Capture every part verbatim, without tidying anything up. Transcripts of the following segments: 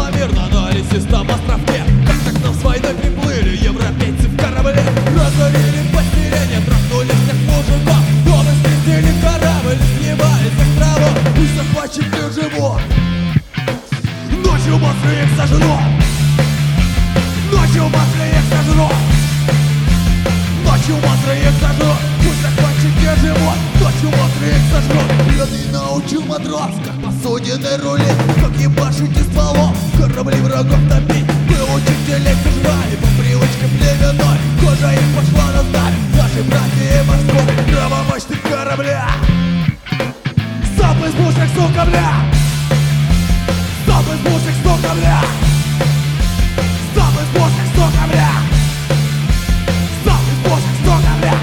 было мирно на лесистом островке. Как так нам с войной приплыли европейцы в корабле. Разорили поселение, трахнули всех мужиков. Дома скрестили корабль, снимали с островов. Пусть захватчики живут, ночью монстры их сожрут. Ночью монстры их сожрут. Ночью монстры их сожрут. Пусть захватчики живут, ночью монстры их сожрут. Пьяный научил матрос, как посудины рулить, как ебашить из стволов, корабли врагов топить. Мы учителей сожрали по привычке племенной. Кожа их пошла на знамя, наши братья морской. Правомочных корабля, стоп из пушек, сука, бля. Стоп из пушек, сука, бля. Стоп из пушек, сука, бля. Стоп из пушек, сука, бля.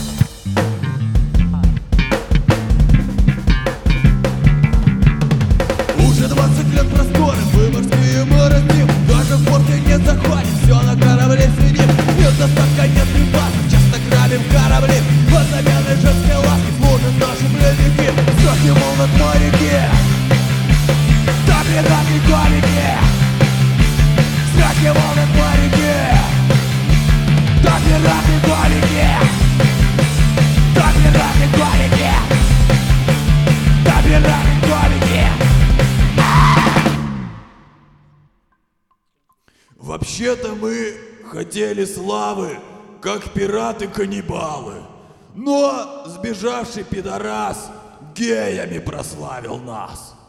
Уже двадцать лет просторы, мы морские мы растим. Даже в порты не заходим, все на корабле сидим. Нет достатка, нет припасов, часто грабим корабли. От замены женской ласки служат наши племяки. Страхи волнат моряки, там бедами комики. Страхи волнат моряки, там бедами комики. Там бедами комики, там бедами комики. Вообще-то мы хотели славы, как пираты-каннибалы. Но сбежавший пидорас геями прославил нас.